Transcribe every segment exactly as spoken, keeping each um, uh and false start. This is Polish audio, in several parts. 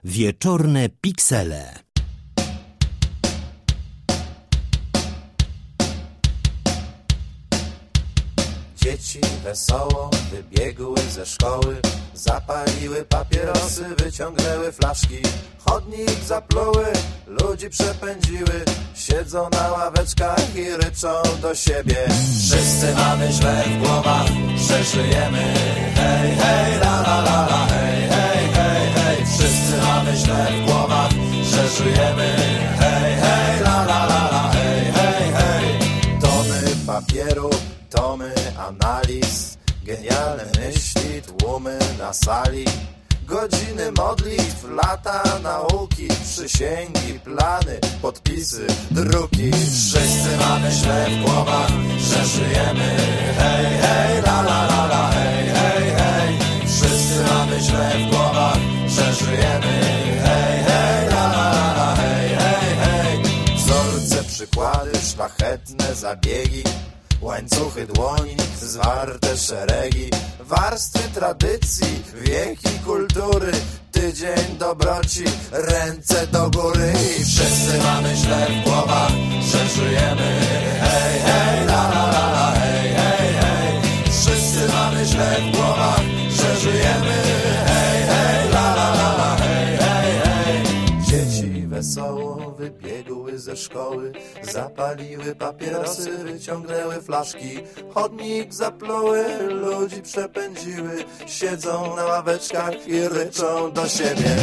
Wieczorne piksele. Dzieci wesoło wybiegły ze szkoły, zapaliły papierosy, wyciągnęły flaszki, chodnik zapluły, ludzi przepędziły, siedzą na ławeczkach i ryczą do siebie. Wszyscy mamy źle w głowach, że żyjemy, hej, hej, la, la, la, la, hej, hej, hej, hej. Wszyscy mamy źle w głowach, że żyjemy, hej, hej, la, la, la, la, hej, hej, hej. Tony papieru, tomy analiz, genialne myśli, tłumy na sali, godziny modlitw, lata nauki, przysięgi, plany, podpisy, druki. Wszyscy mamy źle w głowach, że żyjemy, hej, hej, la, la, la, la, hej, hej, hej. Wszyscy mamy źle w głowach, że żyjemy, hej, hej, la, la, la, la, hej, hej, hej. Wzorce, przykłady, szlachetne zabiegi, łańcuchy dłoni, zwarte szeregi, warstwy tradycji, wieki kultury, tydzień dobroci, ręce do góry. I wszyscy mamy źle w głowach, że żyjemy, hej, hej, la, la, la, la, hej, hej, hej. Wszyscy mamy źle w głowach, że żyjemy, hej, hej, la, la, la, la, hej, hej, hej. Dzieci wesoło wybiegły ze szkoły, zapaliły papierosy, wyciągnęły flaszki, chodnik zapluły, ludzi przepędziły, siedzą na ławeczkach i ryczą do siebie.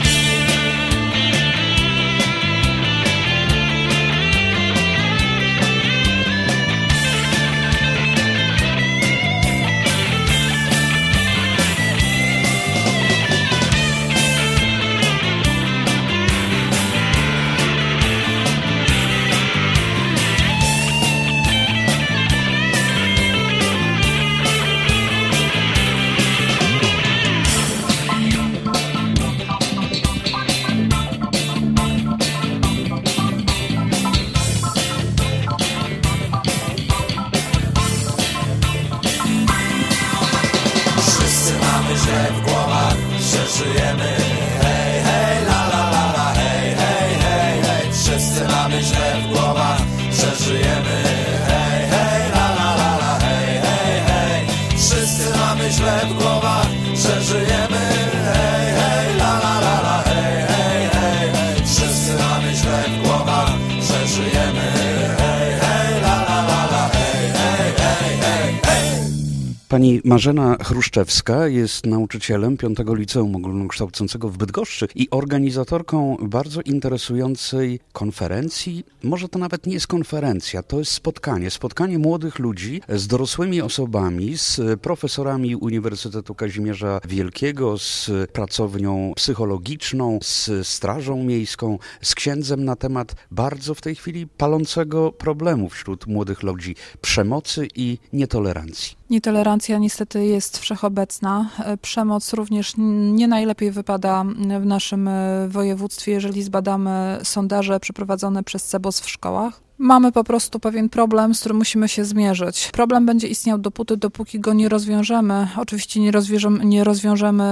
Źle w głowach, że żyjemy, hej, hej, la, la, la, la, hej, hej, hej, hej. Wszyscy mamy źle w głowach, że żyjemy, hej, hej, la, la, la, la, hej, hej, hej. Wszyscy mamy źle w głowach, że żyjemy, hej, hej, la, la, la, la, hej, hej, hej, hej. Wszyscy mamy źle w głowach, że żyjemy, hej, hej, la, la, la, la, hej, hej, hej, hej, hej. Pani Marzena Chruszczewska jest nauczycielem piątego Liceum Ogólnokształcącego w Bydgoszczy i organizatorką bardzo interesującej konferencji. Może to nawet nie jest konferencja, to jest spotkanie. Spotkanie młodych ludzi z dorosłymi osobami, z profesorami Uniwersytetu Kazimierza Wielkiego, z pracownią psychologiczną, z Strażą Miejską, z księdzem na temat bardzo w tej chwili palącego problemu wśród młodych ludzi, przemocy i nietolerancji. Nietolerancja niestety jest wszechobecna. Przemoc również nie najlepiej wypada w naszym województwie, jeżeli zbadamy sondaże przeprowadzone przez C E B O S w szkołach. Mamy po prostu pewien problem, z którym musimy się zmierzyć. Problem będzie istniał dopóty, dopóki go nie rozwiążemy. Oczywiście nie rozwiążemy, nie rozwiążemy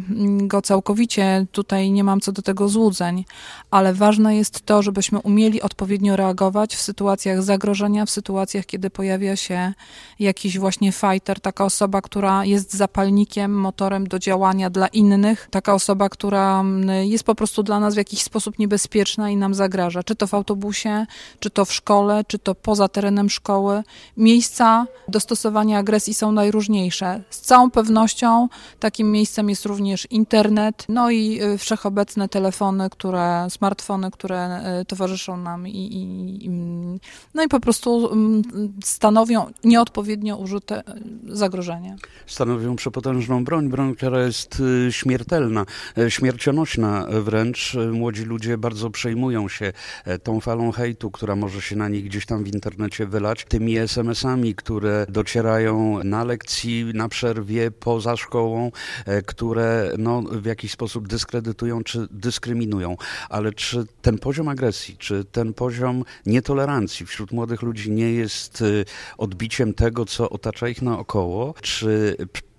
go całkowicie, tutaj nie mam co do tego złudzeń, ale ważne jest to, żebyśmy umieli odpowiednio reagować w sytuacjach zagrożenia, w sytuacjach, kiedy pojawia się jakiś właśnie fighter, taka osoba, która jest zapalnikiem, motorem do działania dla innych, taka osoba, która jest po prostu dla nas w jakiś sposób niebezpieczna i nam zagraża, czy to w autobusie, czy to w szkole, czy to poza terenem szkoły. Miejsca do stosowania agresji są najróżniejsze. Z całą pewnością takim miejscem jest również internet, no i wszechobecne telefony, które, smartfony, które towarzyszą nam i, i, i no i po prostu stanowią nieodpowiednio użyte zagrożenie. Stanowią przepotężną broń, broń, która jest śmiertelna, śmiercionośna wręcz. Młodzi ludzie bardzo przejmują się tą falą hejtu, która może się na nich gdzieś tam w internecie wylać, tymi es em esami, które docierają na lekcji, na przerwie, poza szkołą, które no, w jakiś sposób dyskredytują czy dyskryminują. Ale czy ten poziom agresji, czy ten poziom nietolerancji wśród młodych ludzi nie jest odbiciem tego, co otacza ich naokoło? Czy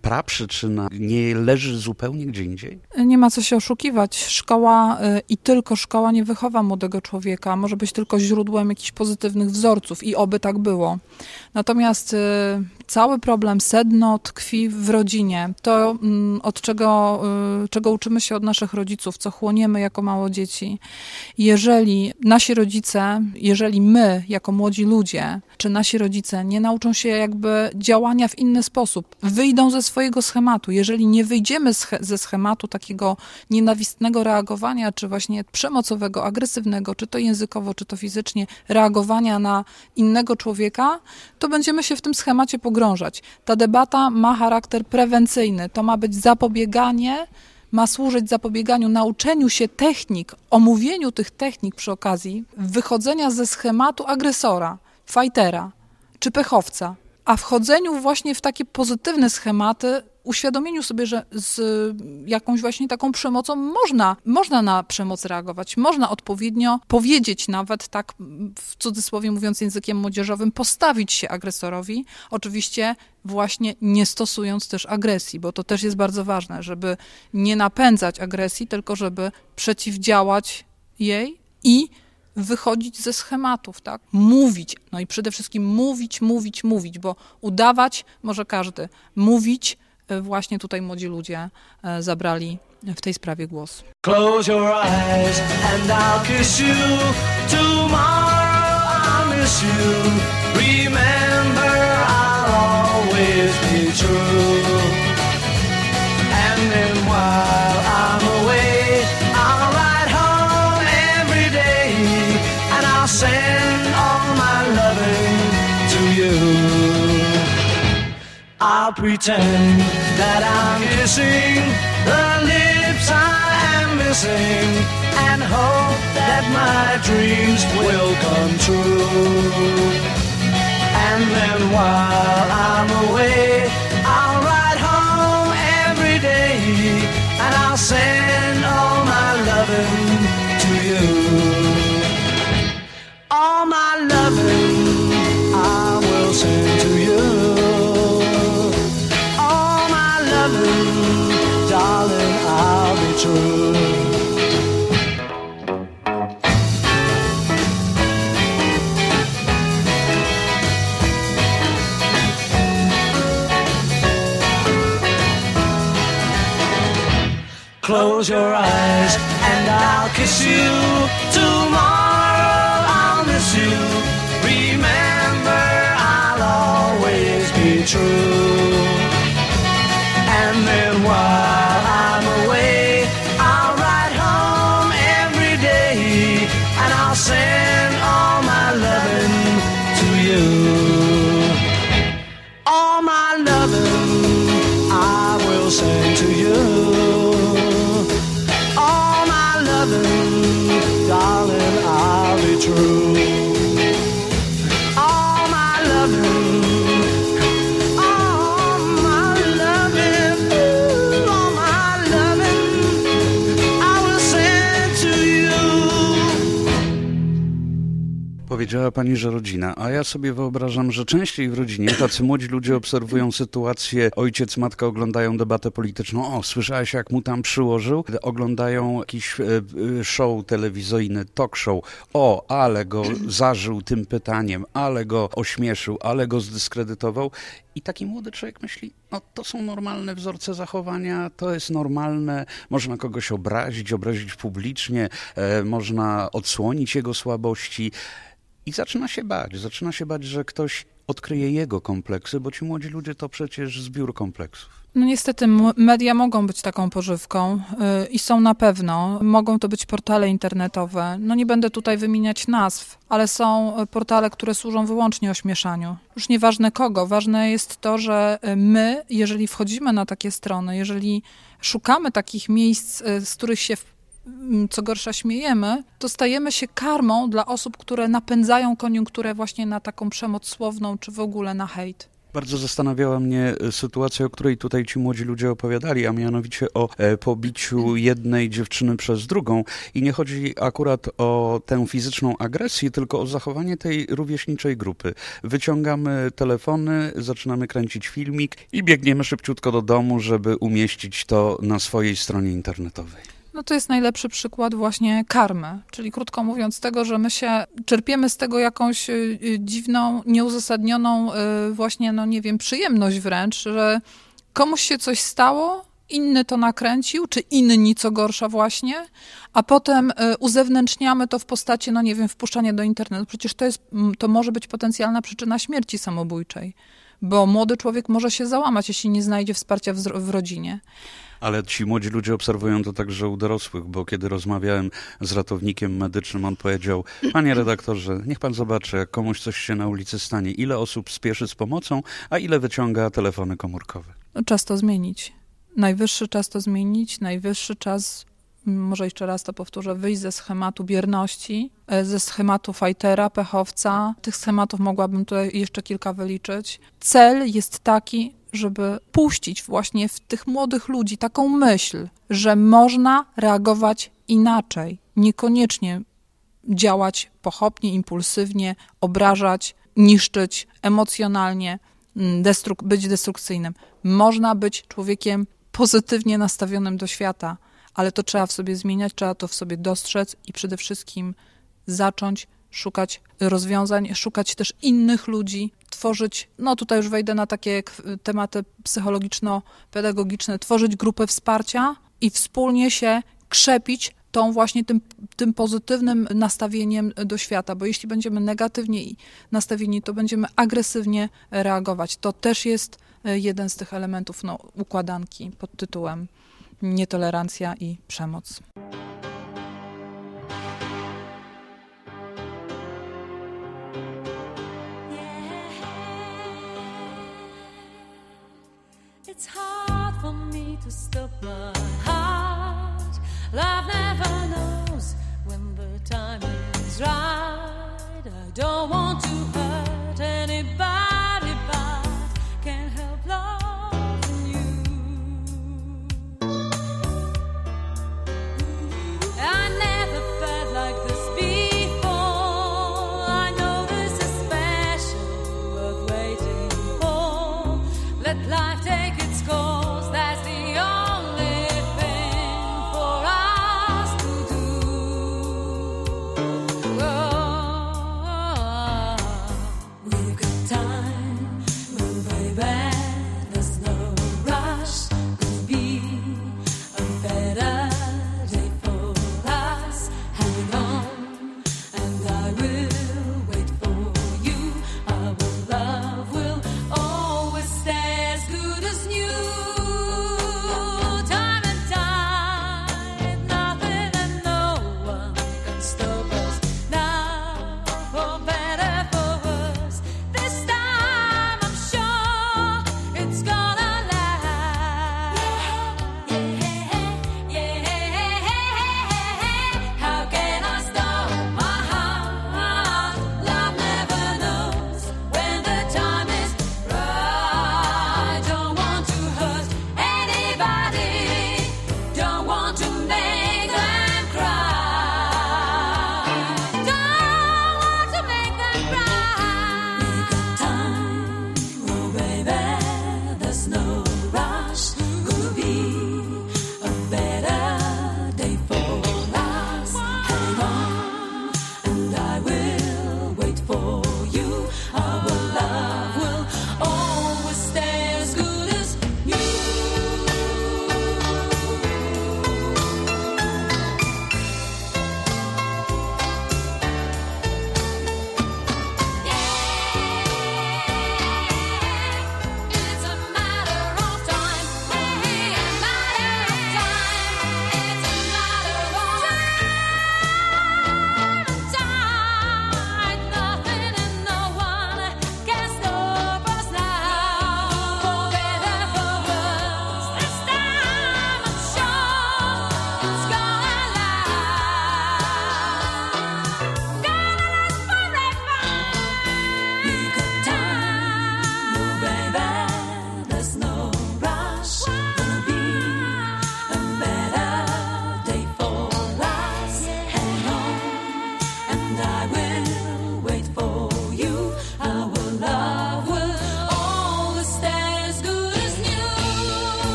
praprzyczyna nie leży zupełnie gdzie indziej? Nie ma co się oszukiwać. Szkoła y, i tylko szkoła nie wychowa młodego człowieka. Może być tylko źródłem jakichś pozytywnych wzorców i oby tak było. Natomiast y, cały problem, sedno tkwi w rodzinie. To, y, od czego, y, czego uczymy się od naszych rodziców, co chłoniemy jako małe dzieci. Jeżeli nasi rodzice, jeżeli my, jako młodzi ludzie, czy nasi rodzice nie nauczą się jakby działania w inny sposób, wyjdą ze swojego schematu. Jeżeli nie wyjdziemy ze schematu takiego nienawistnego reagowania, czy właśnie przemocowego, agresywnego, czy to językowo, czy to fizycznie, reagowania na innego człowieka, to będziemy się w tym schemacie pogrążać. Ta debata ma charakter prewencyjny. To ma być zapobieganie, ma służyć zapobieganiu, nauczeniu się technik, omówieniu tych technik przy okazji wychodzenia ze schematu agresora, fajtera czy pechowca, a wchodzeniu właśnie w takie pozytywne schematy, uświadomieniu sobie, że z jakąś właśnie taką przemocą można, można na przemoc reagować, można odpowiednio powiedzieć nawet, tak w cudzysłowie mówiąc językiem młodzieżowym, postawić się agresorowi, oczywiście właśnie nie stosując też agresji, bo to też jest bardzo ważne, żeby nie napędzać agresji, tylko żeby przeciwdziałać jej i wychodzić ze schematów, tak? Mówić, no i przede wszystkim mówić, mówić, mówić, bo udawać może każdy. Mówić, właśnie tutaj młodzi ludzie zabrali w tej sprawie głos. Close your eyes and I'll kiss you. Tomorrow I'll miss you. Remember I'll always be true. And then while I'm away, I'll ride home every day and I'll send all my loving to you. I'll pretend that I'm kissing the lips I am missing and hope that my dreams will come true. And then while I'm away, I'll ride home every day and I'll send all my loving to you. All my loving I will send to you. Darling, I'll be true. Close your eyes and I'll kiss you. Tomorrow I'll miss you. Remember, I'll always be true. And then while I'm away, I'll ride home every day and I'll send all my loving to you. All my loving I will send to you. All my loving, darling, I'll be true. All my loving, powiedziała pani, że rodzina, a ja sobie wyobrażam, że częściej w rodzinie tacy młodzi ludzie obserwują sytuację, ojciec, matka oglądają debatę polityczną, o, słyszałeś jak mu tam przyłożył, oglądają jakiś show telewizyjny, talk show, o, ale go zażył tym pytaniem, ale go ośmieszył, ale go zdyskredytował. I taki młody człowiek myśli, no to są normalne wzorce zachowania, to jest normalne, można kogoś obrazić, obrazić publicznie, e, można odsłonić jego słabości i zaczyna się bać, zaczyna się bać, że ktoś odkryje jego kompleksy, bo ci młodzi ludzie to przecież zbiór kompleksów. No niestety media mogą być taką pożywką yy, i są na pewno. Mogą to być portale internetowe. No nie będę tutaj wymieniać nazw, ale są portale, które służą wyłącznie ośmieszaniu. Już nieważne kogo. Ważne jest to, że my, jeżeli wchodzimy na takie strony, jeżeli szukamy takich miejsc, z których się co gorsza śmiejemy, to stajemy się karmą dla osób, które napędzają koniunkturę właśnie na taką przemoc słowną, czy w ogóle na hejt. Bardzo zastanawiała mnie sytuacja, o której tutaj ci młodzi ludzie opowiadali, a mianowicie o e, pobiciu jednej dziewczyny przez drugą. I nie chodzi akurat o tę fizyczną agresję, tylko o zachowanie tej rówieśniczej grupy. Wyciągamy telefony, zaczynamy kręcić filmik i biegniemy szybciutko do domu, żeby umieścić to na swojej stronie internetowej. No to jest najlepszy przykład właśnie karmy, czyli krótko mówiąc tego, że my się czerpiemy z tego jakąś y, dziwną, nieuzasadnioną y, właśnie, no nie wiem, przyjemność wręcz, że komuś się coś stało, inny to nakręcił, czy inni co gorsza właśnie, a potem y, uzewnętrzniamy to w postaci, no nie wiem, wpuszczania do internetu. Przecież to jest, to może być potencjalna przyczyna śmierci samobójczej, bo młody człowiek może się załamać, jeśli nie znajdzie wsparcia w, w rodzinie. Ale ci młodzi ludzie obserwują to także u dorosłych, bo kiedy rozmawiałem z ratownikiem medycznym, on powiedział: panie redaktorze, niech pan zobaczy, jak komuś coś się na ulicy stanie, ile osób spieszy z pomocą, a ile wyciąga telefony komórkowe. No, czas to zmienić. Najwyższy czas to zmienić, najwyższy czas, może jeszcze raz to powtórzę, wyjść ze schematu bierności, ze schematu fajtera, pechowca. Tych schematów mogłabym tutaj jeszcze kilka wyliczyć. Cel jest taki, żeby puścić właśnie w tych młodych ludzi taką myśl, że można reagować inaczej, niekoniecznie działać pochopnie, impulsywnie, obrażać, niszczyć emocjonalnie, destruk- być destrukcyjnym. Można być człowiekiem pozytywnie nastawionym do świata, ale to trzeba w sobie zmieniać, trzeba to w sobie dostrzec i przede wszystkim zacząć szukać rozwiązań, szukać też innych ludzi, tworzyć, no tutaj już wejdę na takie tematy psychologiczno-pedagogiczne, tworzyć grupę wsparcia i wspólnie się krzepić tą właśnie tym, tym pozytywnym nastawieniem do świata, bo jeśli będziemy negatywnie nastawieni, to będziemy agresywnie reagować. To też jest jeden z tych elementów no, układanki pod tytułem nietolerancja i przemoc. It's hard for me to stop my heart. Love never knows when the time is right. I don't want to hurt anybody, but can't help loving you. I never felt like this before. I know this is special, worth waiting for. Let life take its course, that's the only thing for us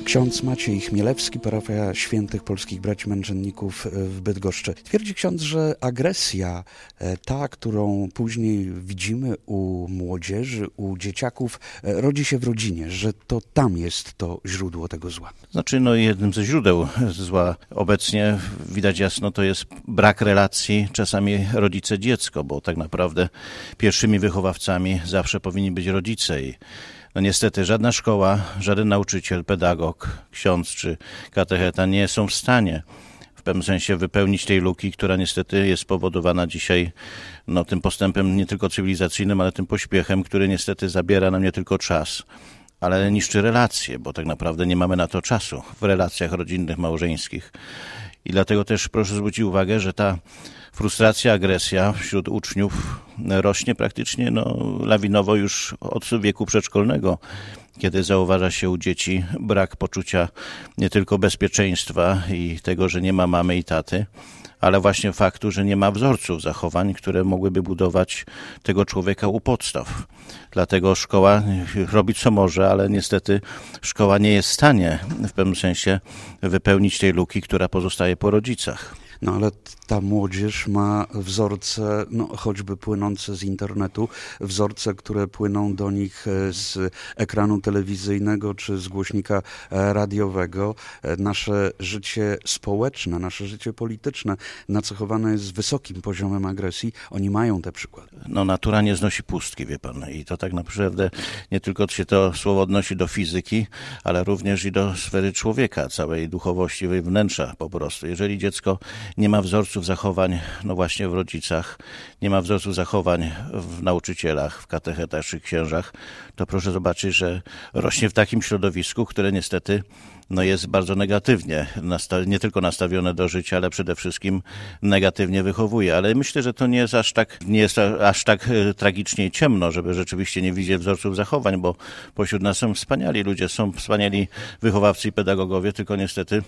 Ksiądz Maciej Chmielewski, parafia Świętych Polskich Braci Męczenników w Bydgoszczy. Twierdzi ksiądz, że agresja, ta, którą później widzimy u młodzieży, u dzieciaków, rodzi się w rodzinie, że to tam jest to źródło tego zła. Znaczy, no jednym ze źródeł zła obecnie widać jasno to jest brak relacji, czasami rodzice-dziecko, bo tak naprawdę pierwszymi wychowawcami zawsze powinni być rodzice i no niestety żadna szkoła, żaden nauczyciel, pedagog, ksiądz czy katecheta nie są w stanie w pewnym sensie wypełnić tej luki, która niestety jest spowodowana dzisiaj no, tym postępem nie tylko cywilizacyjnym, ale tym pośpiechem, który niestety zabiera nam nie tylko czas, ale niszczy relacje, bo tak naprawdę nie mamy na to czasu w relacjach rodzinnych, małżeńskich. I dlatego też proszę zwrócić uwagę, że ta frustracja, agresja wśród uczniów rośnie praktycznie no, lawinowo już od wieku przedszkolnego, kiedy zauważa się u dzieci brak poczucia nie tylko bezpieczeństwa i tego, że nie ma mamy i taty, ale właśnie faktu, że nie ma wzorców zachowań, które mogłyby budować tego człowieka u podstaw. Dlatego szkoła robi co może, ale niestety szkoła nie jest w stanie w pewnym sensie wypełnić tej luki, która pozostaje po rodzicach. No ale ta młodzież ma wzorce, no choćby płynące z internetu, wzorce, które płyną do nich z ekranu telewizyjnego czy z głośnika radiowego. Nasze życie społeczne, nasze życie polityczne nacechowane jest wysokim poziomem agresji. Oni mają te przykłady. No natura nie znosi pustki, wie pan. I to tak naprawdę nie tylko się to słowo odnosi do fizyki, ale również i do sfery człowieka, całej duchowości, wnętrza po prostu. Jeżeli dziecko nie ma wzorców zachowań, no właśnie w rodzicach, nie ma wzorców zachowań w nauczycielach, w katechetach czy księżach, to proszę zobaczyć, że rośnie w takim środowisku, które niestety no jest bardzo negatywnie, nie tylko nastawione do życia, ale przede wszystkim negatywnie wychowuje. Ale myślę, że to nie jest aż tak, nie jest aż tak tragicznie i ciemno, żeby rzeczywiście nie widzieć wzorców zachowań, bo pośród nas są wspaniali ludzie, są wspaniali wychowawcy i pedagogowie, tylko niestety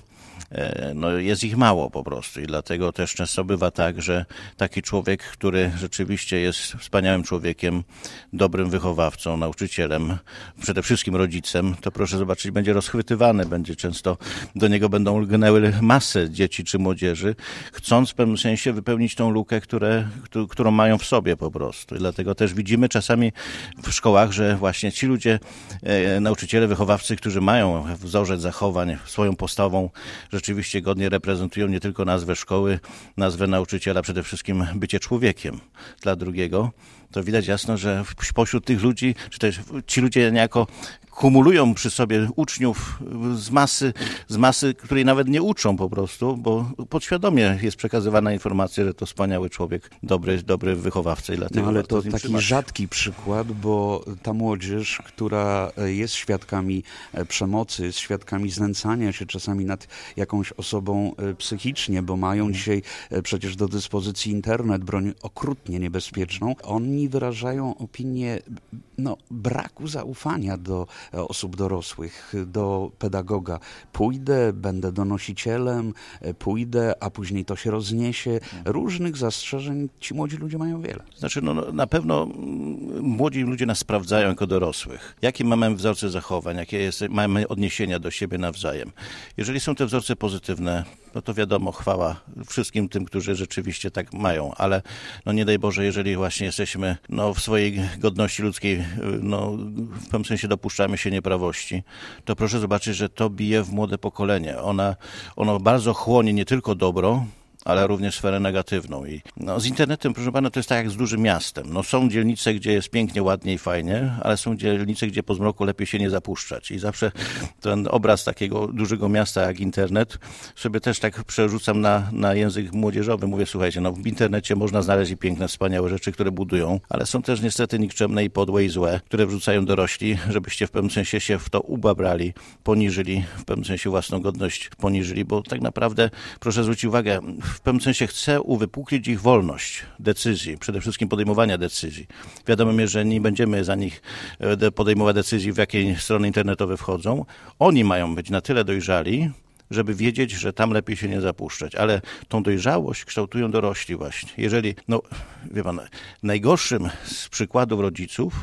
no jest ich mało po prostu i dlatego też często bywa tak, że taki człowiek, który rzeczywiście jest wspaniałym człowiekiem, dobrym wychowawcą, nauczycielem, przede wszystkim rodzicem, to proszę zobaczyć, będzie rozchwytywany, będzie często do niego będą lgnęły masy dzieci czy młodzieży, chcąc w pewnym sensie wypełnić tą lukę, które, którą mają w sobie po prostu. I dlatego też widzimy czasami w szkołach, że właśnie ci ludzie, nauczyciele, wychowawcy, którzy mają wzorzec zachowań swoją postawą, rzeczywiście godnie reprezentują nie tylko nazwę szkoły, nazwę nauczyciela, przede wszystkim bycie człowiekiem dla drugiego, to widać jasno, że pośród tych ludzi, czy też ci ludzie niejako kumulują przy sobie uczniów z masy, z masy, której nawet nie uczą po prostu, bo podświadomie jest przekazywana informacja, że to wspaniały człowiek, dobry, dobry wychowawca. I dlatego no ale to taki trzymać. rzadki przykład, bo ta młodzież, która jest świadkami przemocy, jest świadkami znęcania się czasami nad jakąś osobą psychicznie, bo mają dzisiaj przecież do dyspozycji internet, broń okrutnie niebezpieczną, oni wyrażają opinię no, braku zaufania do osób dorosłych, do pedagoga. Pójdę, będę donosicielem, pójdę, a później to się rozniesie. Różnych zastrzeżeń ci młodzi ludzie mają wiele. Znaczy, no, na pewno młodzi ludzie nas sprawdzają jako dorosłych. Jakie mamy wzorce zachowań, jakie jest, mamy odniesienia do siebie nawzajem. Jeżeli są te wzorce pozytywne, no to wiadomo, chwała wszystkim tym, którzy rzeczywiście tak mają, ale no nie daj Boże, jeżeli właśnie jesteśmy no, w swojej godności ludzkiej, no w pewnym sensie dopuszczamy się nieprawości, to proszę zobaczyć, że to bije w młode pokolenie. Ona, ono bardzo chłonie nie tylko dobro, ale również sferę negatywną. I no, z internetem, proszę pana, to jest tak jak z dużym miastem. No, są dzielnice, gdzie jest pięknie, ładnie i fajnie, ale są dzielnice, gdzie po zmroku lepiej się nie zapuszczać. I zawsze ten obraz takiego dużego miasta jak internet sobie też tak przerzucam na, na język młodzieżowy. Mówię, słuchajcie, no w internecie można znaleźć i piękne, wspaniałe rzeczy, które budują, ale są też niestety nikczemne i podłe i złe, które wrzucają dorośli, żebyście w pewnym sensie się w to ubabrali, poniżyli, w pewnym sensie własną godność poniżyli, bo tak naprawdę, proszę zwrócić uwagę, w pewnym sensie chcę uwypuklić ich wolność decyzji, przede wszystkim podejmowania decyzji. Wiadomo mi, że nie będziemy za nich podejmować decyzji, w jakiej strony internetowe wchodzą. Oni mają być na tyle dojrzali, żeby wiedzieć, że tam lepiej się nie zapuszczać. Ale tą dojrzałość kształtują dorośli właśnie. Jeżeli, no wie pan, najgorszym z przykładów rodziców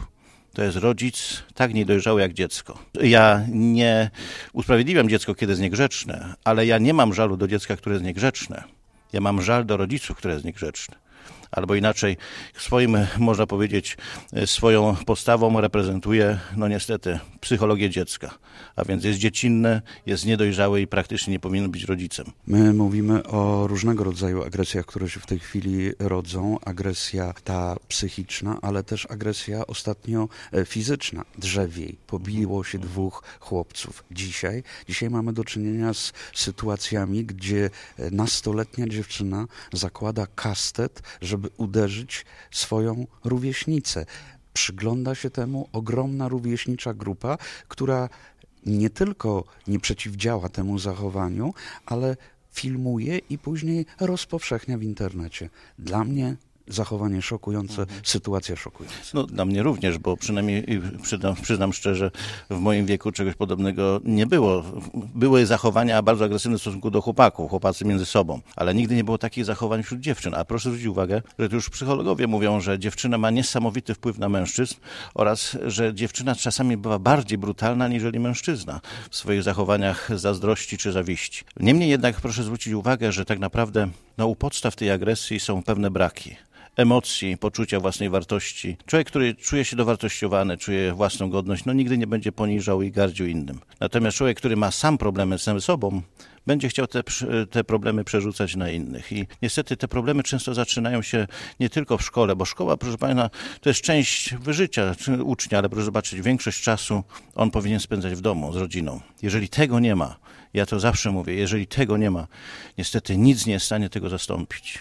to jest rodzic tak niedojrzały jak dziecko. Ja nie usprawiedliwiam dziecko, kiedy jest niegrzeczne, ale ja nie mam żalu do dziecka, które jest niegrzeczne. Ja mam żal do rodziców, które jest niegrzeczne. Albo inaczej, swoim, można powiedzieć, swoją postawą reprezentuje, no niestety, psychologię dziecka. A więc jest dziecinne, jest niedojrzałe i praktycznie nie powinien być rodzicem. My mówimy o różnego rodzaju agresjach, które się w tej chwili rodzą. Agresja ta psychiczna, ale też agresja ostatnio fizyczna. Drzewiej. Pobiło się dwóch chłopców. Dzisiaj, dzisiaj mamy do czynienia z sytuacjami, gdzie nastoletnia dziewczyna zakłada kastet, żeby uderzyć swoją rówieśnicę. Przygląda się temu ogromna rówieśnicza grupa, która nie tylko nie przeciwdziała temu zachowaniu, ale filmuje i później rozpowszechnia w internecie. Dla mnie zachowanie szokujące, mhm. sytuacja szokująca. No, dla mnie również, bo przynajmniej przyznam, przyznam szczerze, w moim wieku czegoś podobnego nie było. Były zachowania bardzo agresywne w stosunku do chłopaków, chłopacy między sobą, ale nigdy nie było takich zachowań wśród dziewczyn. A proszę zwrócić uwagę, że to już psychologowie mówią, że dziewczyna ma niesamowity wpływ na mężczyzn oraz, że dziewczyna czasami bywa bardziej brutalna niżeli mężczyzna w swoich zachowaniach zazdrości czy zawiści. Niemniej jednak proszę zwrócić uwagę, że tak naprawdę no, u podstaw tej agresji są pewne braki. Emocji, poczucia własnej wartości. Człowiek, który czuje się dowartościowany, czuje własną godność, no nigdy nie będzie poniżał i gardził innym. Natomiast człowiek, który ma sam problemy z sobą, będzie chciał te, te problemy przerzucać na innych. I niestety te problemy często zaczynają się nie tylko w szkole, bo szkoła, proszę Pana, to jest część życia ucznia, ale proszę zobaczyć, większość czasu on powinien spędzać w domu z rodziną. Jeżeli tego nie ma, ja to zawsze mówię, jeżeli tego nie ma, niestety nic nie jest w stanie tego zastąpić.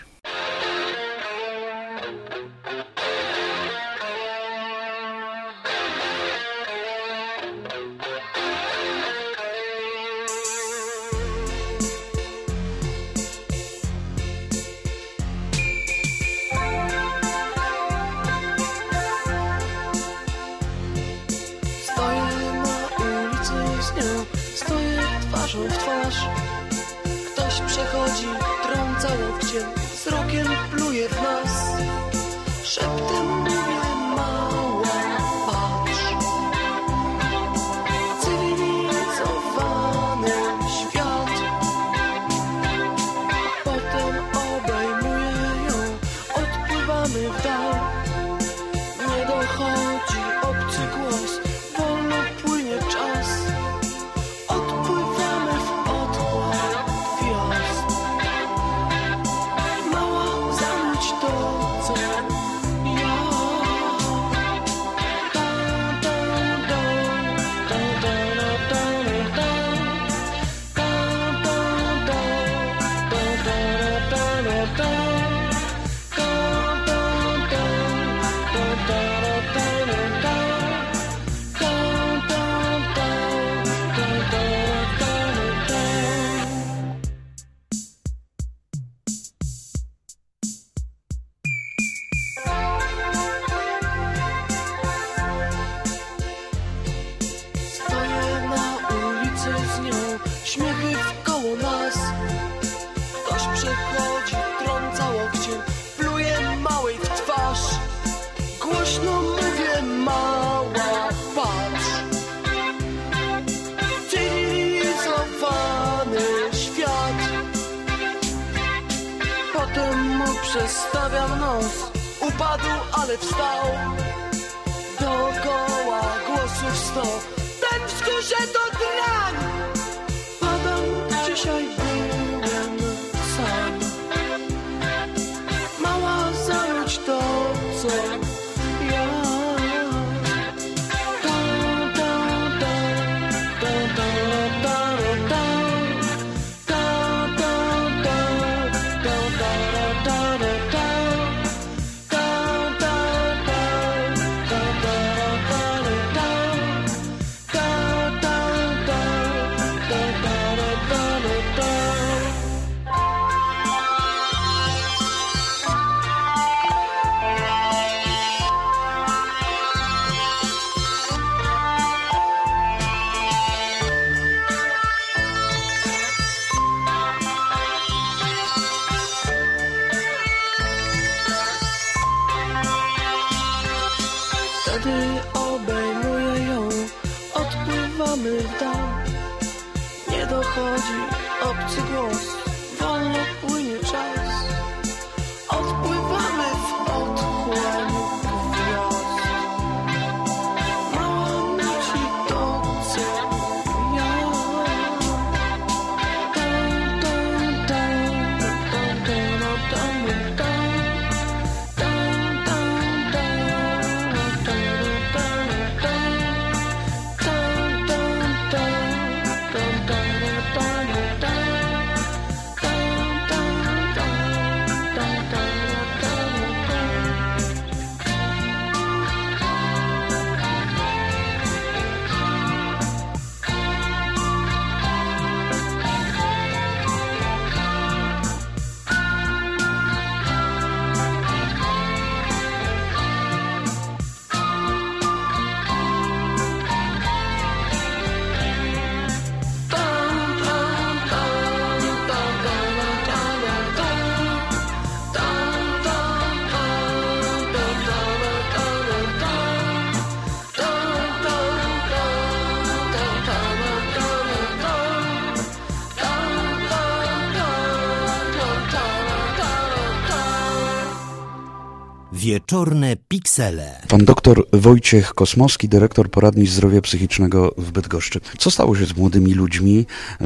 W twarz. Ktoś przechodzi, trąca łokciem, wzrokiem pluje w nas. Szeptem mówię, mała, patrz. Cywilizowany świat. Potem obejmuje ją, odpływamy w dal. Nie dochodzi obcy głos, wolno płynie czas. Śmiechy wkoło nas. Ktoś przechodzi, trąca łokciem, pluje małej w twarz. Głośno mówię, mała, patrz. Cywilizowany świat. Potem mu przestawiam nos. Upadł, ale wstał. Dookoła głosów sto. Ten wzgórze to drań. Dzisiaj byłem sam. Mała, zawróć to, co ja. Da, da, da, da, da, da, da. Da, da, da, da, da, da, da, da. Da, da, da, da, da, da, da. Da, da, da. dochodzi obcy głos, wolno płynie czas. Odpływamy w otchłań gwiazd. Mała muci to co ja. Dun, dun, dun, dun, dun, dun, dun. Wieczorne piksele. Pan doktor Wojciech Kosmowski, dyrektor poradni zdrowia psychicznego w Bydgoszczy. Co stało się z młodymi ludźmi,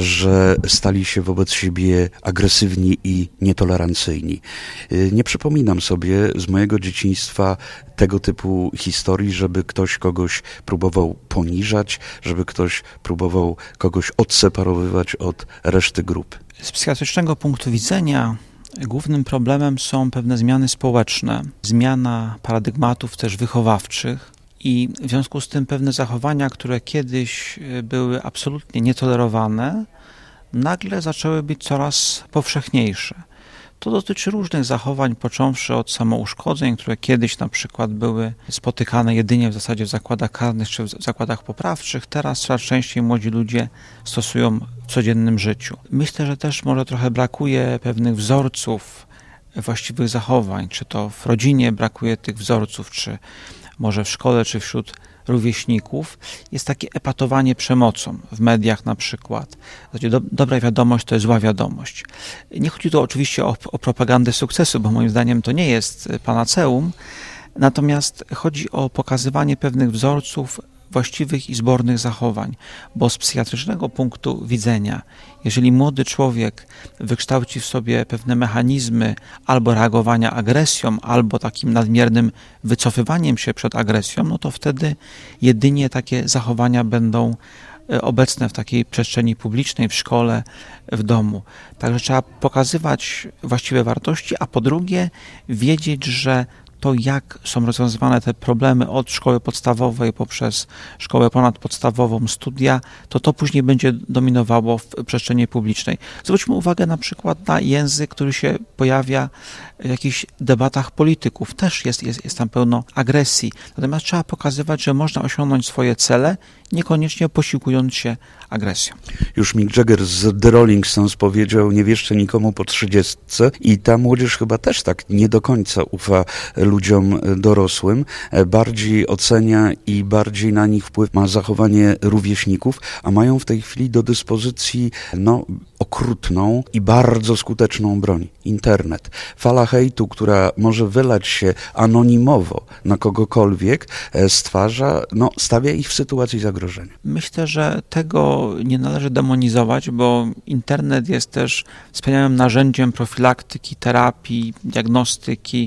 że stali się wobec siebie agresywni i nietolerancyjni? Nie przypominam sobie z mojego dzieciństwa tego typu historii, żeby ktoś kogoś próbował poniżać, żeby ktoś próbował kogoś odseparowywać od reszty grupy. Z psychiatrycznego punktu widzenia głównym problemem są pewne zmiany społeczne, zmiana paradygmatów też wychowawczych i w związku z tym pewne zachowania, które kiedyś były absolutnie nietolerowane, nagle zaczęły być coraz powszechniejsze. To dotyczy różnych zachowań, począwszy od samouszkodzeń, które kiedyś na przykład były spotykane jedynie w zasadzie w zakładach karnych czy w zakładach poprawczych. Teraz coraz częściej młodzi ludzie stosują w codziennym życiu. Myślę, że też może trochę brakuje pewnych wzorców właściwych zachowań, czy to w rodzinie brakuje tych wzorców, czy może w szkole, czy wśród rówieśników. Jest takie epatowanie przemocą w mediach na przykład. Znaczy, do, dobra wiadomość to jest zła wiadomość. Nie chodzi tu oczywiście o, o propagandę sukcesu, bo moim zdaniem to nie jest panaceum, natomiast chodzi o pokazywanie pewnych wzorców właściwych i zbornych zachowań, bo z psychiatrycznego punktu widzenia, jeżeli młody człowiek wykształci w sobie pewne mechanizmy albo reagowania agresją, albo takim nadmiernym wycofywaniem się przed agresją, no to wtedy jedynie takie zachowania będą obecne w takiej przestrzeni publicznej, w szkole, w domu. Także trzeba pokazywać właściwe wartości, a po drugie wiedzieć, że to, jak są rozwiązywane te problemy od szkoły podstawowej poprzez szkołę ponadpodstawową, studia, to to później będzie dominowało w przestrzeni publicznej. Zwróćmy uwagę na przykład na język, który się pojawia w jakichś debatach polityków. Też jest, jest, jest tam pełno agresji. Natomiast trzeba pokazywać, że można osiągnąć swoje cele, niekoniecznie posiłkując się agresją. Już Mick Jagger z The Rolling Stones powiedział: nie wierzcie nikomu po trzydziestce, i ta młodzież chyba też tak nie do końca ufa ludziom dorosłym, bardziej ocenia i bardziej na nich wpływ ma zachowanie rówieśników, a mają w tej chwili do dyspozycji no, okrutną i bardzo skuteczną broń. Internet. Fala hejtu, która może wylać się anonimowo na kogokolwiek, stwarza, no, stawia ich w sytuacji zagrożenia. Myślę, że tego nie należy demonizować, bo internet jest też wspaniałym narzędziem profilaktyki, terapii, diagnostyki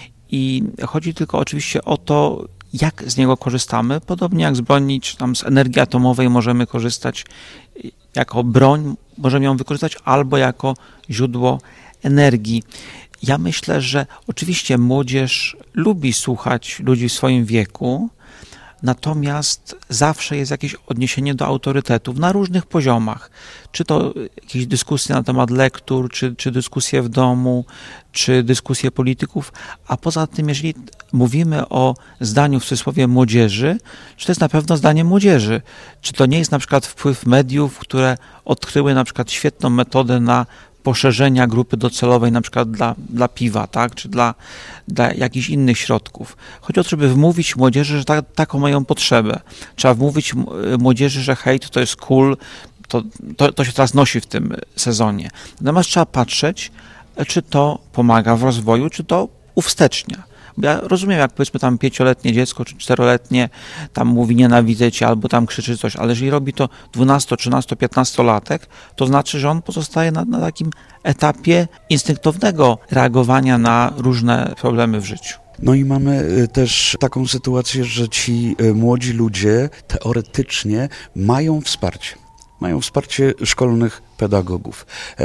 i chodzi tylko oczywiście o to, jak z niego korzystamy. Podobnie jak z broni, czy tam z energii atomowej możemy korzystać jako broń, możemy ją wykorzystać albo jako źródło energii. Ja myślę, że oczywiście młodzież lubi słuchać ludzi w swoim wieku, natomiast zawsze jest jakieś odniesienie do autorytetów na różnych poziomach. Czy to jakieś dyskusje na temat lektur, czy, czy dyskusje w domu, czy dyskusje polityków, a poza tym, jeżeli mówimy o zdaniu w cudzysłowie młodzieży, czy to jest na pewno zdanie młodzieży? Czy to nie jest na przykład wpływ mediów, które odkryły na przykład świetną metodę na poszerzenia grupy docelowej, na przykład dla, dla piwa, tak, czy dla, dla jakichś innych środków. Chodzi o to, żeby wmówić młodzieży, że ta, taką mają potrzebę. Trzeba wmówić młodzieży, że hejt to jest cool, To, to, to się teraz nosi w tym sezonie. Natomiast trzeba patrzeć, czy to pomaga w rozwoju, czy to uwstecznia. Bo ja rozumiem, jak powiedzmy tam pięcioletnie dziecko, czy czteroletnie tam mówi nienawidzę cię, albo tam krzyczy coś, ale jeżeli robi to dwunasto, trzynasto, piętnastolatek, to znaczy, że on pozostaje na, na takim etapie instynktownego reagowania na różne problemy w życiu. No i mamy też taką sytuację, że ci młodzi ludzie teoretycznie mają wsparcie. Mają wsparcie szkolnych pedagogów,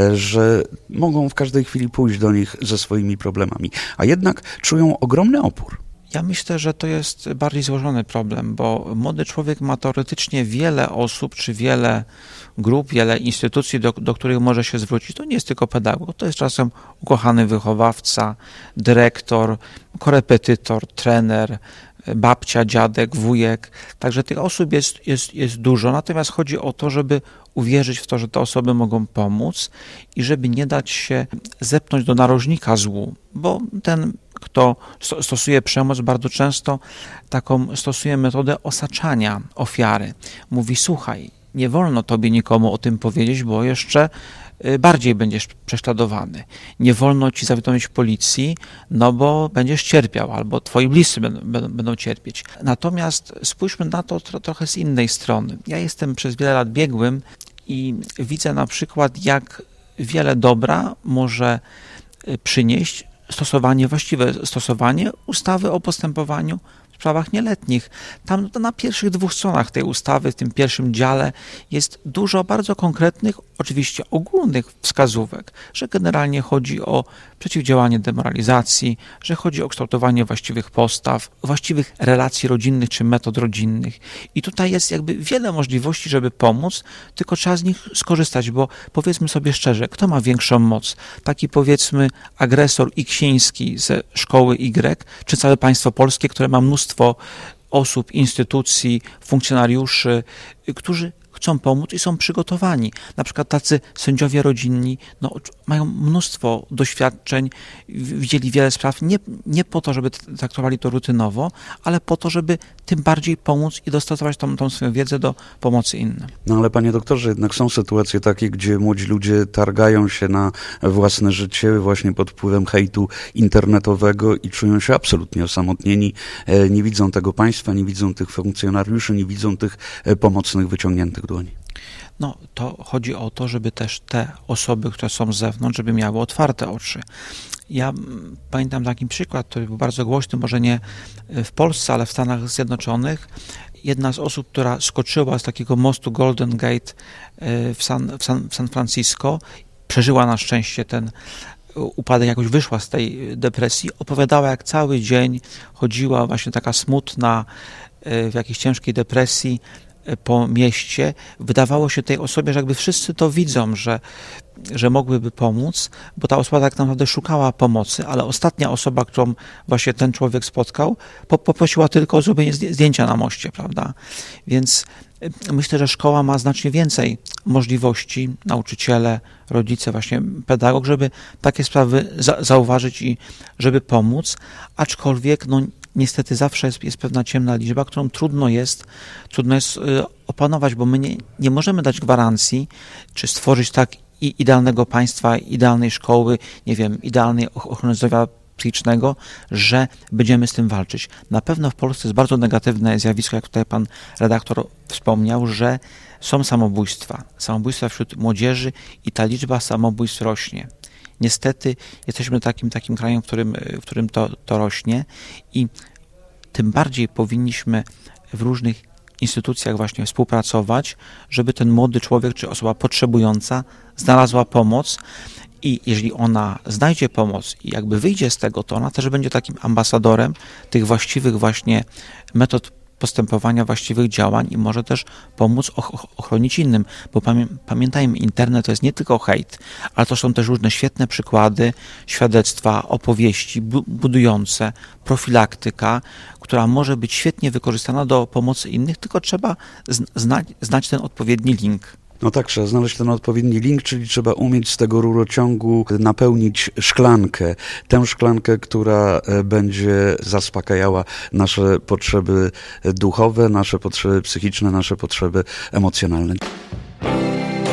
że mogą w każdej chwili pójść do nich ze swoimi problemami, a jednak czują ogromny opór. Ja myślę, że to jest bardziej złożony problem, bo młody człowiek ma teoretycznie wiele osób, czy wiele grup, wiele instytucji, do, do których może się zwrócić. To nie jest tylko pedagog, to jest czasem ukochany wychowawca, dyrektor, korepetytor, trener, babcia, dziadek, wujek. Także tych osób jest, jest, jest dużo, natomiast chodzi o to, żeby uwierzyć w to, że te osoby mogą pomóc i żeby nie dać się zepchnąć do narożnika złu, bo ten, kto stosuje przemoc, bardzo często taką stosuje metodę osaczania ofiary. Mówi, słuchaj, nie wolno tobie nikomu o tym powiedzieć, bo jeszcze bardziej będziesz prześladowany. Nie wolno ci zawiadomić policji, no bo będziesz cierpiał, albo twoi bliscy będą, będą cierpieć. Natomiast spójrzmy na to tro, trochę z innej strony. Ja jestem przez wiele lat biegłym i widzę na przykład, jak wiele dobra może przynieść stosowanie, właściwe stosowanie ustawy o postępowaniu w sprawach nieletnich. Tam na pierwszych dwóch stronach tej ustawy, w tym pierwszym dziale jest dużo bardzo konkretnych, oczywiście ogólnych wskazówek, że generalnie chodzi o przeciwdziałanie demoralizacji, że chodzi o kształtowanie właściwych postaw, właściwych relacji rodzinnych czy metod rodzinnych. I tutaj jest jakby wiele możliwości, żeby pomóc, tylko trzeba z nich skorzystać, bo powiedzmy sobie szczerze, kto ma większą moc? Taki powiedzmy agresor iksiński ze szkoły Y, czy całe państwo polskie, które ma mnóstwo osób, instytucji, funkcjonariuszy, którzy chcą pomóc i są przygotowani. Na przykład tacy sędziowie rodzinni no, mają mnóstwo doświadczeń, widzieli wiele spraw, nie, nie po to, żeby traktowali to rutynowo, ale po to, żeby tym bardziej pomóc i dostosować tą, tą swoją wiedzę do pomocy innym. No ale panie doktorze, jednak są sytuacje takie, gdzie młodzi ludzie targają się na własne życie właśnie pod wpływem hejtu internetowego i czują się absolutnie osamotnieni, nie widzą tego państwa, nie widzą tych funkcjonariuszy, nie widzą tych pomocnych, wyciągniętych dłoni. No, to chodzi o to, żeby też te osoby, które są z zewnątrz, żeby miały otwarte oczy. Ja pamiętam taki przykład, który był bardzo głośny, może nie w Polsce, ale w Stanach Zjednoczonych. Jedna z osób, która skoczyła z takiego mostu Golden Gate w San, w San, w San Francisco, przeżyła na szczęście ten upadek, jakoś wyszła z tej depresji, opowiadała, jak cały dzień chodziła właśnie taka smutna, w jakiejś ciężkiej depresji po mieście. Wydawało się tej osobie, że jakby wszyscy to widzą, że, że mogłyby pomóc, bo ta osoba tak naprawdę szukała pomocy, ale ostatnia osoba, którą właśnie ten człowiek spotkał, poprosiła tylko o zrobienie zdjęcia na moście, prawda? Więc myślę, że szkoła ma znacznie więcej możliwości, nauczyciele, rodzice, właśnie pedagog, żeby takie sprawy za- zauważyć i żeby pomóc, aczkolwiek no niestety zawsze jest, jest pewna ciemna liczba, którą trudno jest, trudno jest y, opanować, bo my nie, nie możemy dać gwarancji, czy stworzyć tak i idealnego państwa, idealnej szkoły, nie wiem, idealnej ochrony zdrowia psychicznego, że będziemy z tym walczyć. Na pewno w Polsce jest bardzo negatywne zjawisko, jak tutaj pan redaktor wspomniał, że są samobójstwa. Samobójstwa wśród młodzieży i ta liczba samobójstw rośnie. Niestety jesteśmy takim, takim krajem, w którym, w którym to, to rośnie i tym bardziej powinniśmy w różnych instytucjach właśnie współpracować, żeby ten młody człowiek czy osoba potrzebująca znalazła pomoc i jeżeli ona znajdzie pomoc i jakby wyjdzie z tego, to ona też będzie takim ambasadorem tych właściwych właśnie metod postępowania, właściwych działań i może też pomóc ochronić innym, bo pamiętajmy, internet to jest nie tylko hejt, ale to są też różne świetne przykłady, świadectwa, opowieści budujące, profilaktyka, która może być świetnie wykorzystana do pomocy innych, tylko trzeba znać, znać ten odpowiedni link. No tak, trzeba znaleźć ten odpowiedni link, czyli trzeba umieć z tego rurociągu napełnić szklankę. Tę szklankę, która będzie zaspokajała nasze potrzeby duchowe, nasze potrzeby psychiczne, nasze potrzeby emocjonalne.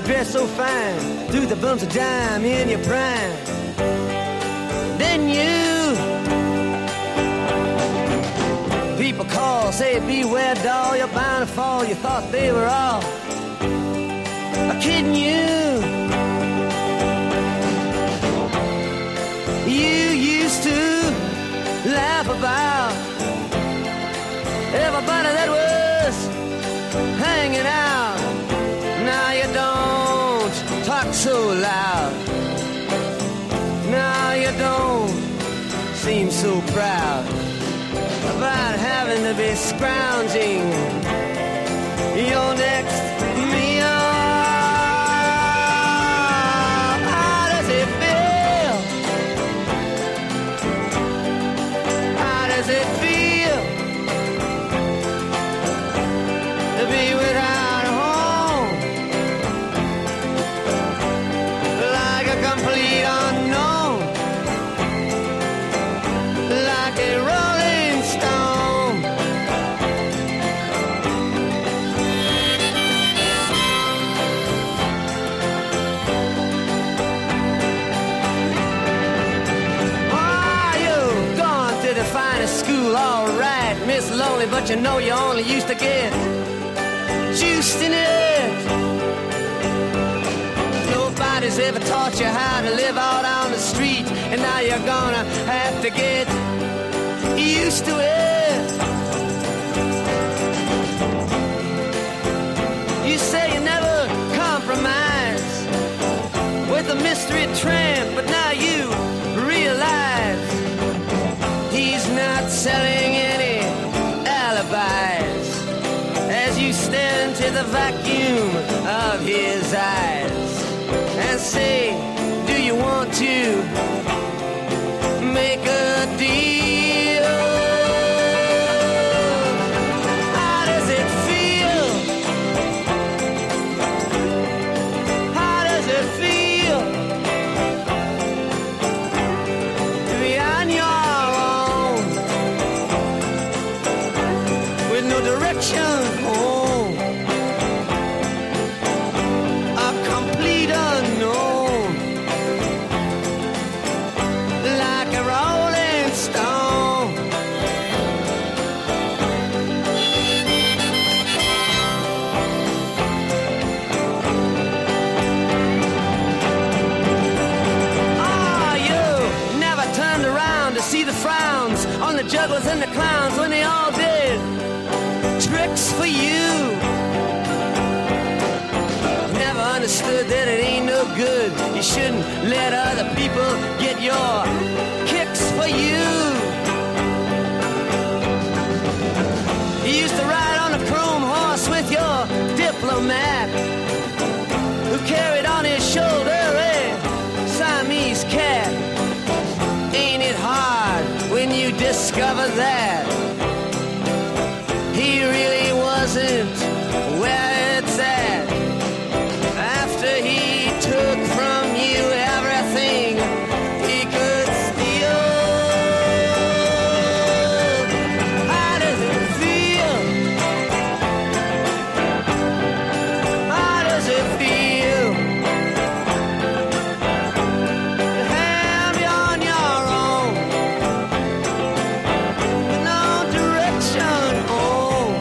dress so fine, through the bumps of dime in your prime. Then you, people call, say beware doll, you're bound to fall. You thought they were all kidding you. You used to laugh about everybody that was hanging out. Now you don't talk so loud. Now you don't seem so proud about having to be scrounging your next meal. How does it feel? How does it feel to be without a home? Like a complete unknown, like a rolling stone. Oh, you've gone to the finest school, all right, Miss Lonely, but you know you only used to get juiced in it. Nobody's ever taught you how to live out on the street, and now you're gonna have to get used to it. You say you never compromise with a mystery tramp, but now you realize he's not selling any alibis as you stare into the vacuum of his eyes and say, do you want to make a deal? How does it feel? How does it feel to be on your own with no direction home? A complete unknown, like a rolling stone. Oh, you never turned around to see the frowns on the jugglers and the clowns when they all did tricks for you. Never understood that it ain't no good. You shouldn't let other people get your kicks for you. You used to ride on a chrome horse with your diplomat, who carried on his shoulder a Siamese cat. Ain't it hard when you discover that he really wasn't where it's at? After he took from you everything he could steal. How does it feel? How does it feel to have you on your own with no direction home,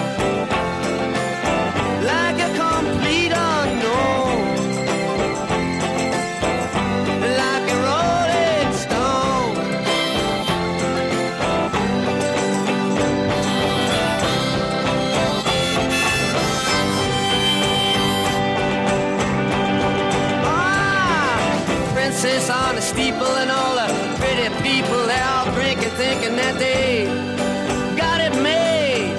like a complete unknown, like a rolling stone? Ah, princess on a steeple and all the pretty people, they all drinking, thinking that they got it made,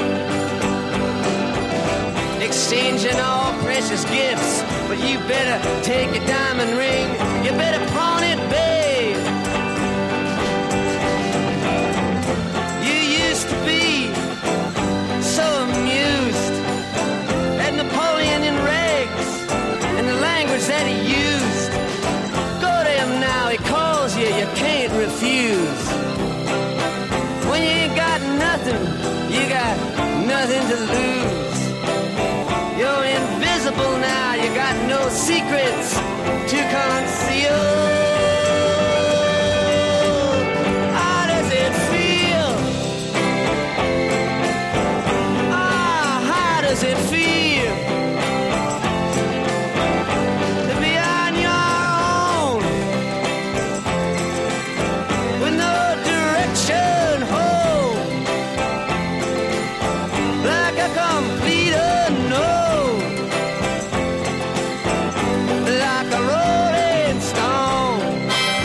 exchanging all precious gifts. But you better take your diamond ring, you better pawn it, babe. You used to be so amused at Napoleon in rags and the language that he used. Go to him now, he calls you, you can't refuse. When you ain't got nothing, you got nothing to lose. You're invisible now, you got no secrets to conceal. How does it feel? Ah, how does it feel to be on your own with no direction home, like a complete unknown, like a rolling stone?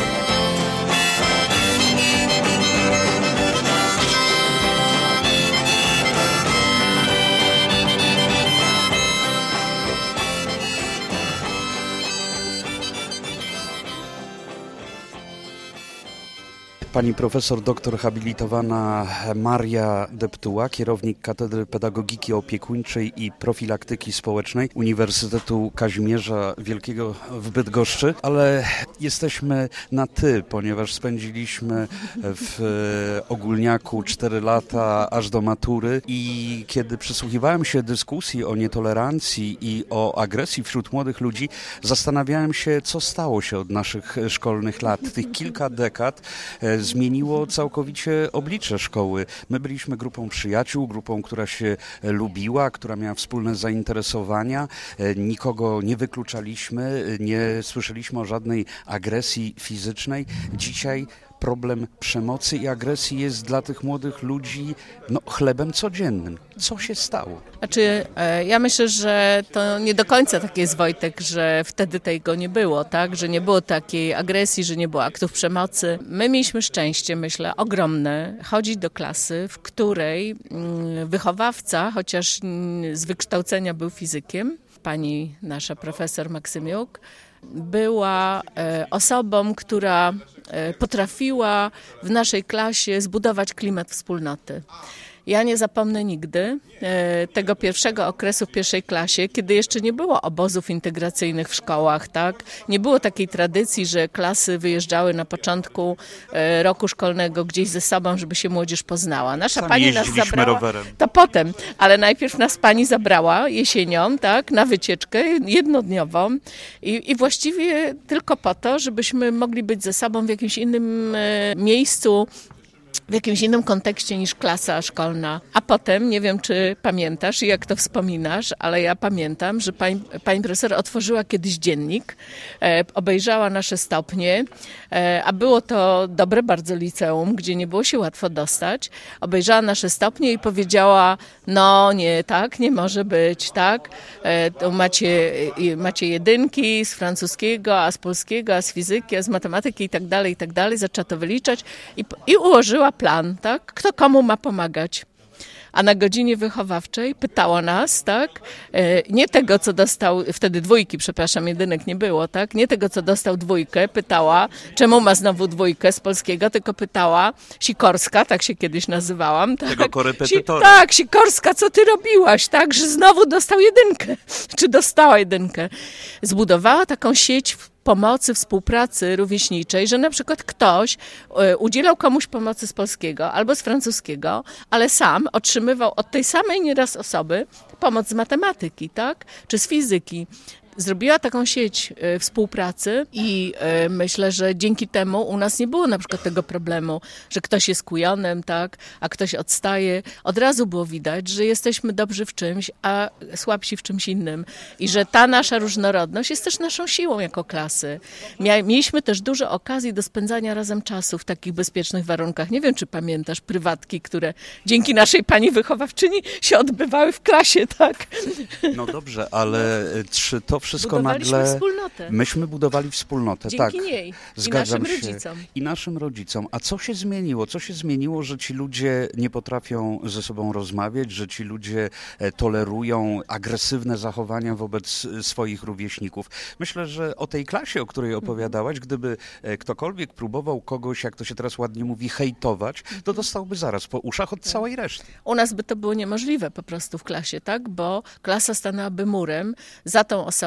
Pani profesor doktor habilitowana Maria Deptuła, kierownik Katedry Pedagogiki Opiekuńczej i Profilaktyki Społecznej Uniwersytetu Kazimierza Wielkiego w Bydgoszczy, ale jesteśmy na ty, ponieważ spędziliśmy w Ogólniaku cztery lata aż do matury i kiedy przysłuchiwałem się dyskusji o nietolerancji i o agresji wśród młodych ludzi, zastanawiałem się, co stało się od naszych szkolnych lat. Tych kilka dekad zmieniło całkowicie oblicze szkoły. My byliśmy grupą przyjaciół, grupą, która się lubiła, która miała wspólne zainteresowania. Nikogo nie wykluczaliśmy, nie słyszeliśmy o żadnej agresji fizycznej. Dzisiaj problem przemocy i agresji jest dla tych młodych ludzi no, chlebem codziennym. Co się stało? Znaczy, ja myślę, że to nie do końca tak jest, Wojtek, że wtedy tego nie było, tak? Że nie było takiej agresji, że nie było aktów przemocy. My mieliśmy szczęście, myślę, ogromne, chodzić do klasy, w której wychowawca, chociaż z wykształcenia był fizykiem, pani nasza profesor Maksymiuk, była osobą, która potrafiła w naszej klasie zbudować klimat wspólnoty. Ja nie zapomnę nigdy e, tego pierwszego okresu w pierwszej klasie, kiedy jeszcze nie było obozów integracyjnych w szkołach, tak? Nie było takiej tradycji, że klasy wyjeżdżały na początku e, roku szkolnego gdzieś ze sobą, żeby się młodzież poznała. Nasza Sami pani nas zabrała, rowerem. To potem, ale najpierw nas pani zabrała jesienią, tak, na wycieczkę jednodniową i, i właściwie tylko po to, żebyśmy mogli być ze sobą w jakimś innym e, miejscu, w jakimś innym kontekście niż klasa szkolna. A potem, nie wiem czy pamiętasz i jak to wspominasz, ale ja pamiętam, że pani, pani profesor otworzyła kiedyś dziennik, e, obejrzała nasze stopnie, e, a było to dobre bardzo liceum, gdzie nie było się łatwo dostać. Obejrzała nasze stopnie i powiedziała, no nie, tak, nie może być, tak. E, to macie, e, macie jedynki z francuskiego, a z polskiego, a z fizyki, a z matematyki i tak dalej, i tak dalej. Zaczęła to wyliczać i, i ułożyła plan, tak? Kto komu ma pomagać. A na godzinie wychowawczej pytała nas, tak? Nie tego, co dostał, wtedy dwójki, przepraszam, jedynek nie było, tak? Nie tego, co dostał dwójkę, pytała, czemu ma znowu dwójkę z polskiego, tylko pytała, Sikorska, tak się kiedyś nazywałam, tak? Tego korepetytora. Si- tak, Sikorska, co ty robiłaś, tak? Że znowu dostał jedynkę, czy dostała jedynkę. Zbudowała taką sieć pomocy, współpracy rówieśniczej, że na przykład ktoś udzielał komuś pomocy z polskiego albo z francuskiego, ale sam otrzymywał od tej samej nieraz osoby pomoc z matematyki, tak? Czy z fizyki. Zrobiła taką sieć y, współpracy i y, myślę, że dzięki temu u nas nie było na przykład tego problemu, że ktoś jest kujonem, tak, a ktoś odstaje. Od razu było widać, że jesteśmy dobrzy w czymś, a słabsi w czymś innym. I że ta nasza różnorodność jest też naszą siłą jako klasy. Mia- mieliśmy też dużo okazji do spędzania razem czasu w takich bezpiecznych warunkach. Nie wiem, czy pamiętasz prywatki, które dzięki naszej pani wychowawczyni się odbywały w klasie, tak? No dobrze, ale czy to wszystko Budowaliśmy nagle... wspólnotę. Myśmy budowali wspólnotę, Dzięki tak. niej. Zgadzam I naszym się. rodzicom. I naszym rodzicom. A co się zmieniło? Co się zmieniło, że ci ludzie nie potrafią ze sobą rozmawiać, że ci ludzie tolerują agresywne zachowania wobec swoich rówieśników? Myślę, że o tej klasie, o której opowiadałaś, gdyby ktokolwiek próbował kogoś, jak to się teraz ładnie mówi, hejtować, to dostałby zaraz po uszach od całej reszty. U nas by to było niemożliwe po prostu w klasie, tak? Bo klasa stanęłaby murem za tą osobą,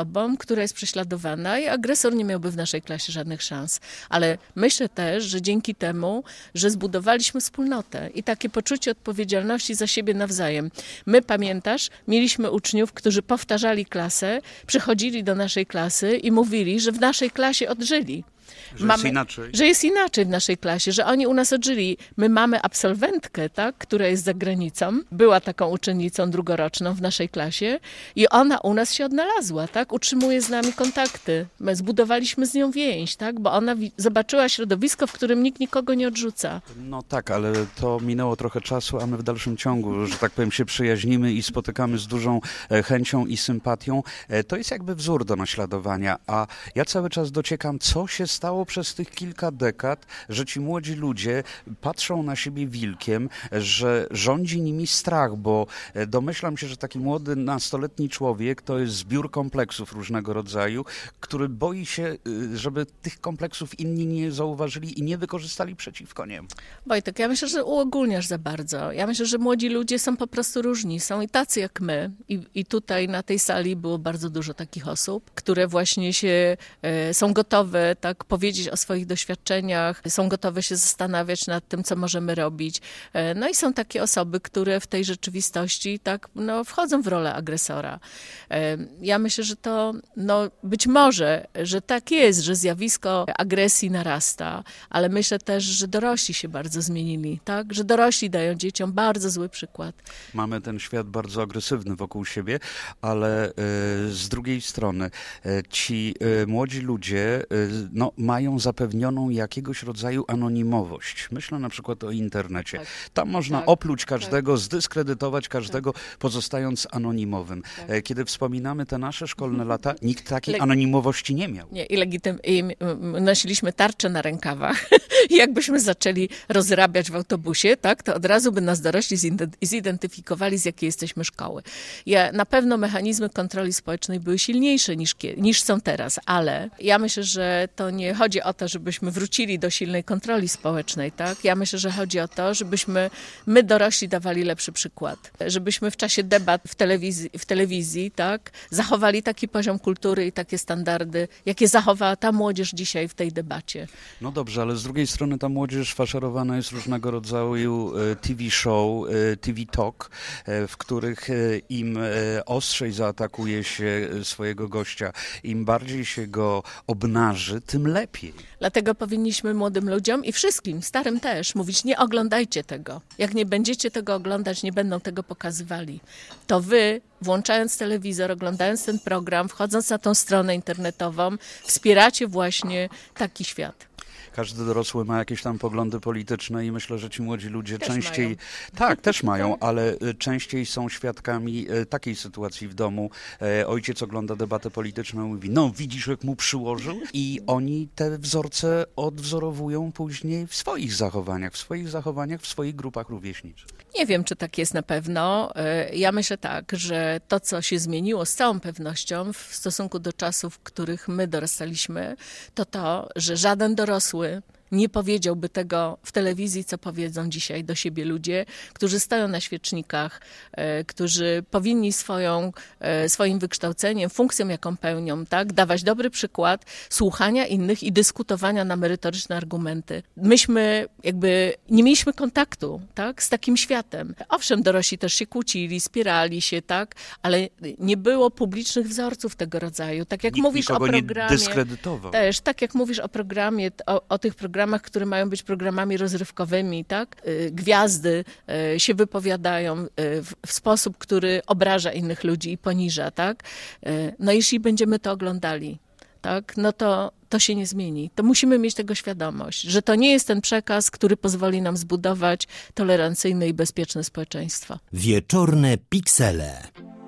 osobą, która jest prześladowana i agresor nie miałby w naszej klasie żadnych szans. Ale myślę też, że dzięki temu, że zbudowaliśmy wspólnotę i takie poczucie odpowiedzialności za siebie nawzajem. My, pamiętasz, mieliśmy uczniów, którzy powtarzali klasę, przychodzili do naszej klasy i mówili, że w naszej klasie odżyli. Że mamy, jest inaczej. Że jest inaczej w naszej klasie, że oni u nas odżyli. My mamy absolwentkę, tak, która jest za granicą. Była taką uczennicą drugoroczną w naszej klasie i ona u nas się odnalazła, tak, utrzymuje z nami kontakty. My zbudowaliśmy z nią więź, tak, bo ona wi- zobaczyła środowisko, w którym nikt nikogo nie odrzuca. No tak, ale to minęło trochę czasu, a my w dalszym ciągu, że tak powiem, się przyjaźnimy i spotykamy z dużą e, chęcią i sympatią. E, to jest jakby wzór do naśladowania, a ja cały czas dociekam, co się stało przez tych kilka dekad, że ci młodzi ludzie patrzą na siebie wilkiem, że rządzi nimi strach, bo domyślam się, że taki młody, nastoletni człowiek to jest zbiór kompleksów różnego rodzaju, który boi się, żeby tych kompleksów inni nie zauważyli i nie wykorzystali przeciwko niemu. Wojtek, ja myślę, że uogólniasz za bardzo. Ja myślę, że młodzi ludzie są po prostu różni, są i tacy jak my. I, i tutaj na tej sali było bardzo dużo takich osób, które właśnie się e, są gotowe tak powiedzieć o swoich doświadczeniach, są gotowe się zastanawiać nad tym, co możemy robić. E, no i są takie osoby, które w tej rzeczywistości tak no, wchodzą w rolę agresora. E, ja myślę, że to no, być może, że tak jest, że zjawisko agresji narasta, ale myślę też, że dorośli się bardzo zmienili, tak? Że dorośli dają dzieciom bardzo zły przykład. Mamy ten świat bardzo agresywny wokół siebie, ale y, z drugiej strony y, ci y, młodzi ludzie y, no, mają zapewnioną jakiegoś rodzaju anonimowość. Myślę na przykład o internecie. Tak. Tam można Tak, opluć każdego, tak. zdyskredytować każdego, tak. pozostając anonimowym. Tak. Kiedy wspominamy te nasze szkolne lata, nikt takiej Le- anonimowości nie miał. Nie, i, legitym, i nosiliśmy tarcze na rękawach. I jakbyśmy zaczęli rozrabiać w autobusie, tak, to od razu by nas dorośli zidentyfikowali, z jakiej jesteśmy szkoły. Ja, na pewno mechanizmy kontroli społecznej były silniejsze niż, niż są teraz, ale ja myślę, że to nie chodzi o to, żebyśmy wrócili do silnej kontroli społecznej, tak? Ja myślę, że chodzi o to, żebyśmy my dorośli dawali lepszy przykład. Żebyśmy w czasie debat w telewizji, w telewizji tak, zachowali taki poziom kultury i takie standardy, jakie zachowała ta młodzież dzisiaj w tej debacie. No dobrze, ale z drugiej strony ta młodzież faszerowana jest różnego rodzaju T V show, T V talk, w których im ostrzej zaatakuje się swojego gościa, im bardziej się go obnaży, tym lepiej. Dlatego powinniśmy młodym ludziom i wszystkim, starym też, mówić, nie oglądajcie tego. Jak nie będziecie tego oglądać, nie będą tego pokazywali. To wy, włączając telewizor, oglądając ten program, wchodząc na tą stronę internetową, wspieracie właśnie taki świat. Każdy dorosły ma jakieś tam poglądy polityczne i myślę, że ci młodzi ludzie też częściej... Mają. Tak, też mają, ale częściej są świadkami takiej sytuacji w domu. Ojciec ogląda debatę polityczną i mówi, no widzisz, jak mu przyłożył? I oni te wzorce odwzorowują później w swoich zachowaniach, w swoich zachowaniach, w swoich grupach rówieśniczych. Nie wiem, czy tak jest na pewno. Ja myślę tak, że to, co się zmieniło z całą pewnością w stosunku do czasów, w których my dorastaliśmy, to to, że żaden dorosły nie powiedziałby tego w telewizji, co powiedzą dzisiaj do siebie ludzie, którzy stoją na świecznikach, e, którzy powinni swoją, e, swoim wykształceniem, funkcją, jaką pełnią, tak, dawać dobry przykład słuchania innych i dyskutowania na merytoryczne argumenty. Myśmy jakby nie mieliśmy kontaktu, tak, z takim światem. Owszem, dorośli też się kłócili, spierali się, tak, ale nie było publicznych wzorców tego rodzaju. Tak jak Nikt mówisz o programie. Nie dyskredytował. Też, tak jak mówisz o programie, o, o tych programach, które mają być programami rozrywkowymi, tak? Gwiazdy się wypowiadają w, w sposób, który obraża innych ludzi i poniża, tak? No jeśli będziemy to oglądali, tak? No to, to się nie zmieni. To musimy mieć tego świadomość, że to nie jest ten przekaz, który pozwoli nam zbudować tolerancyjne i bezpieczne społeczeństwo. Wieczorne piksele.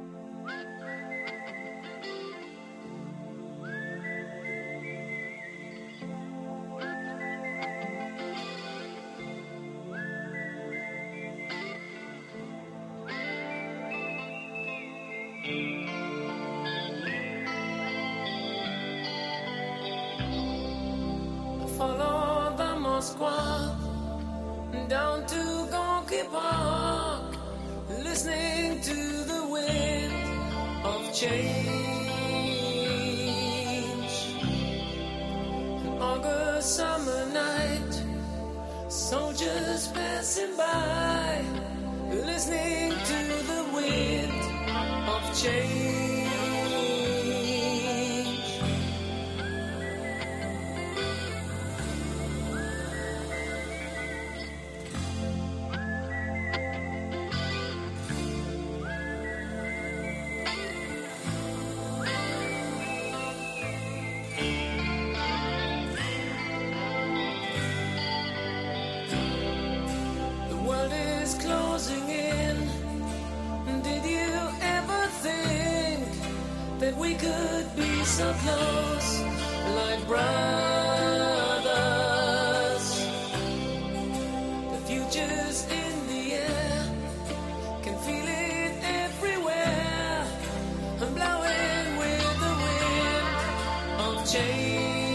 Follow the Moskwa down to Gonky Park, listening to the wind of change. August summer night, soldiers passing by, listening to the wind of change. Closing in. Did you ever think that we could be so close, like brothers? The future's in the air, can feel it everywhere. I'm blowing with the wind of change.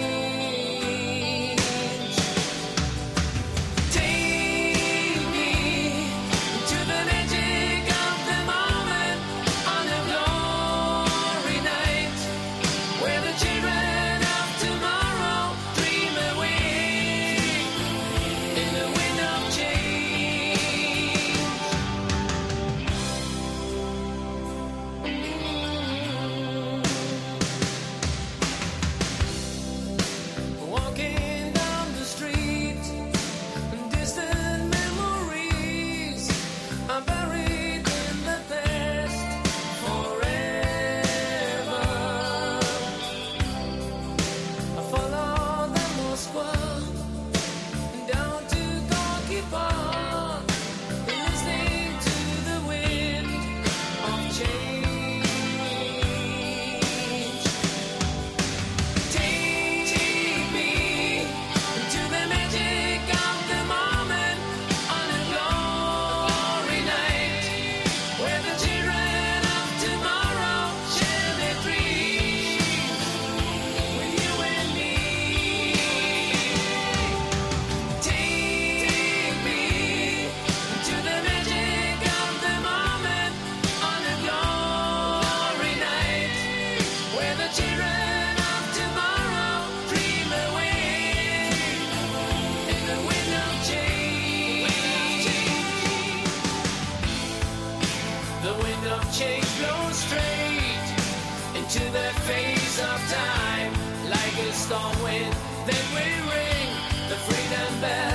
Change blows straight into the face of time, like a storm wind. Then we ring the freedom bell.